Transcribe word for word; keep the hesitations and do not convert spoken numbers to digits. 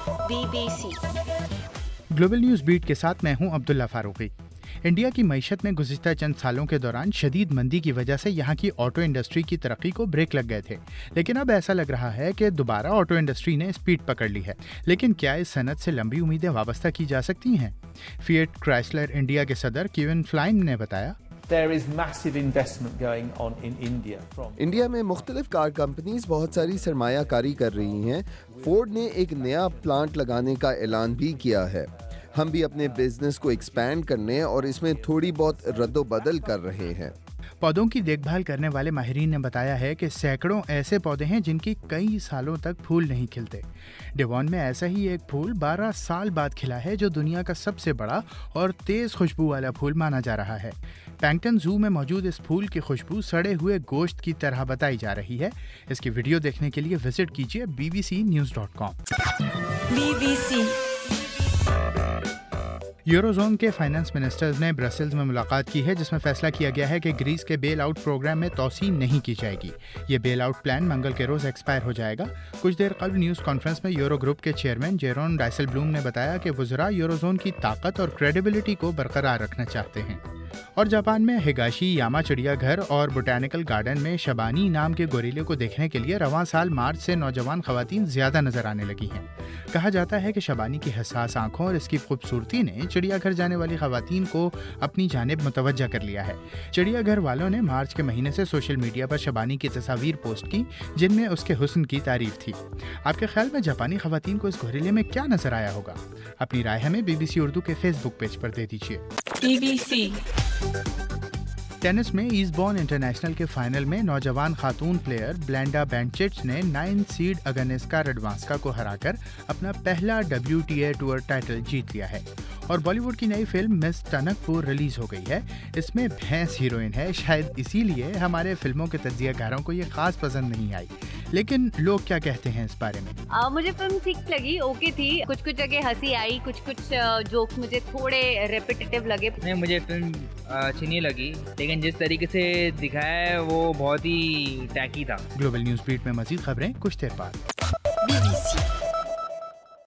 B B C global news beat के साथ मैं हूं अब्दुल्ला फारूकी। इंडिया की मईशत में गुज़िश्ता चंद सालों के दौरान शदीद मंदी की वजह से यहाँ की ऑटो इंडस्ट्री की तरक्की को ब्रेक लग गए थे, लेकिन अब ऐसा लग रहा है कि दोबारा ऑटो इंडस्ट्री ने स्पीड पकड़ ली है। लेकिन क्या इस सनत से लंबी उम्मीदें वाबस्ता की जा सकती हैं? फिएट क्राइसलर इंडिया के सदर केविन फ्लाइन ने बताया, There is massive investment going on in India from India में मुख्तलिफ कार कंपनीज बहुत सारी सरमायाकारी कर रही हैं। फोर्ड ने एक नया प्लांट लगाने का ऐलान भी किया है। हम भी अपने बिजनेस को एक्सपैंड करने और इसमें थोड़ी बहुत रद्दोबदल कर रहे हैं। पौधों की देखभाल करने वाले माहिरीन ने बताया है कि सैकड़ों ऐसे पौधे हैं जिनकी कई सालों तक फूल नहीं खिलते। डेवॉन में ऐसा ही एक फूल बारह साल बाद खिला है, जो दुनिया का सबसे बड़ा और तेज खुशबू वाला फूल माना जा रहा है। पैंगटन जू में मौजूद इस फूल की खुशबू सड़े हुए गोश्त की तरह बताई जा रही है। इसकी वीडियो देखने के लिए विजिट कीजिए B B C news dot com. B B C eurozone के फाइनेंस मिनिस्टर्स ने ब्रसेल्स में मुलाकात की है, जिसमें फैसला किया गया है कि ग्रीस के बेल आउट प्रोग्राम में तोसी नहीं की जाएगी। ये बेल आउट प्लान मंगल के रोज एक्सपायर हो जाएगा। कुछ देर कबल न्यूज़ कॉन्फ्रेंस में यूरो ग्रुप के चेयरमैन जेरोन डाइसेलब्लूम ने बताया कि वुज़रा यूरोजोन की ताकत और क्रेडिबिलिटी को बरकरार रखना चाहते हैं। और जापान में हिगाशी यामा चिड़ियाघर और बोटैनिकल गार्डन में शबानी नाम के गोरिल्ले को देखने के लिए रवां साल मार्च से नौजवान खवातीन ज्यादा नजर आने लगी हैं। कहा जाता है कि शबानी की हसास आंखों और इसकी खूबसूरती ने चिड़ियाघर जाने वाली खवातीन को अपनी जानिब मुतवज्जा कर लिया है। चिड़ियाघर वालों ने मार्च के महीने से सोशल मीडिया पर शबानी की तस्वीर पोस्ट की, जिनमें उसके हुस्न की तारीफ थी। आपके ख्याल में जापानी खवातीन को इस गोरिल्ले में क्या नजर आया होगा? अपनी राय हमें बी बी सी उर्दू के फेसबुक पेज पर दे दीजिए। बी बी सी टेनिस में ईस्टबॉर्न इंटरनेशनल के फाइनल में नौजवान खातून प्लेयर ब्लेंडा बेंचिच ने नाइन सीड अगनेस्का रडवांस्का को हराकर अपना पहला W T A tour title जीत लिया है। और बॉलीवुड की नई फिल्म मिस टनकपुर रिलीज हो गई है। इसमें भैंस हीरोइन है, शायद इसीलिए हमारे फिल्मों के तज्जियाकारों को ये खास पसंद नहीं आई। लेकिन लोग क्या कहते हैं इस बारे में? आ, मुझे फिल्म ठीक लगी, ओके थी। कुछ कुछ जगह हंसी आई, कुछ कुछ जोक्स मुझे थोड़े रेपिटेटिव लगे। नहीं, मुझे फिल्म अच्छी नहीं लगी, लेकिन जिस तरीके से दिखाया है वो बहुत ही टैकी था। ग्लोबल न्यूज़ बीट में मजीद खबरें कुछ देर बाद। बी बी सी